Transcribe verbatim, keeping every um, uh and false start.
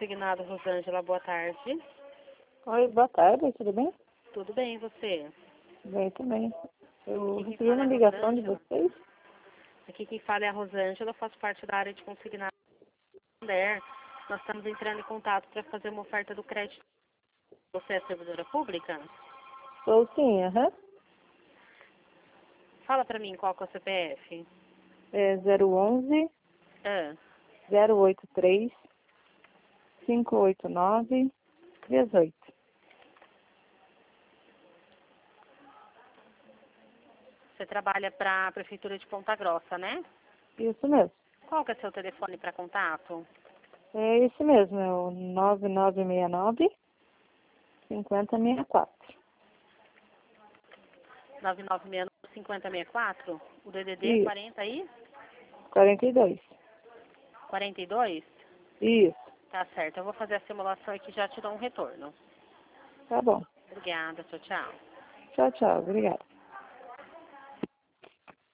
consignado, Rosângela, boa tarde. Oi, boa tarde, tudo bem? Tudo bem, e você? Bem também. Eu Aqui quem recebi fala uma é a ligação de Rosângela. vocês. Aqui quem fala é a Rosângela, eu faço parte da área de consignado. Nós estamos entrando em contato para fazer uma oferta do crédito. Você é servidora pública? Sou sim, aham. Fala para mim qual que é o C P F. É zero onze, Ah, zero oito três, cinco oito nove, dezoito. você trabalha para a Prefeitura de Ponta Grossa, né? Isso mesmo. Qual que é seu telefone para contato? É esse mesmo, é o nove nove seis nove, cinco zero seis quatro. nove nove seis nove, cinco zero seis quatro? O D D D é Isso, quarenta aí? quarenta e dois. quarenta e dois? Isso, Tá certo, eu vou fazer a simulação aqui e já te dou um retorno. tá bom. Obrigada, tchau, tchau. Tchau, tchau, obrigada.